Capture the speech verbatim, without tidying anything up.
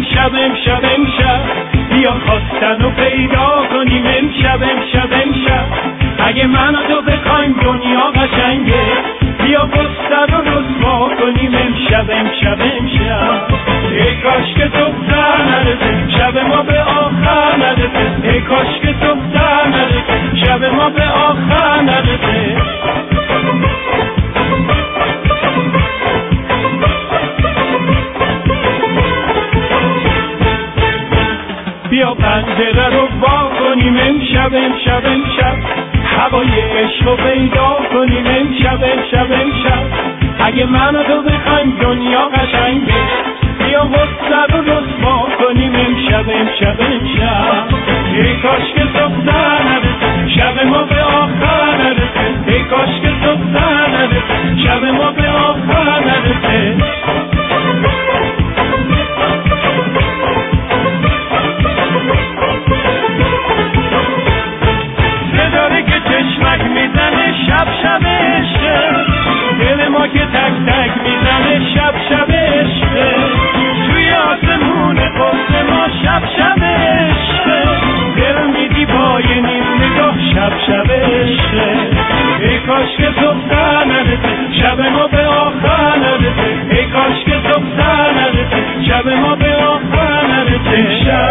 امشب امشب امشب بیا خواستن و پیدا کنیم امشب امشب امشب اگه من و تو بخوایم دنیا قشنگه بیا گستر و رسوا کنیم امشب امشب امشب ای کاش که صبح نرسه شب ما به آخر نرسه ای کاش که صبح نرسه شب ما به آخر نرسه بیا پنجره رو وا کنیم امشب امشب امشب هوای عشق رو پیدا کنیم امشب امشب امشب اگه من و تو بخوایم دنیا قشنگه بیا غصه رو رسوا کنیم امشب امشب امشب ای کاش که صبح نرسه شب ما به آخر نرسه ای کاش که صبح نرسه شب ما به آخر نرسه شب شب عشقه دل ما که تک تک میزنه شب شب عشقه توی آسمون قصد ما شب شب عشقه دل میدی پای نیم نگاه شب شب عشقه ای کاش که صبح نرسه شب ما به آخر نرسه ای کاش که صبح نرسه شب ما به آخر نرسه شب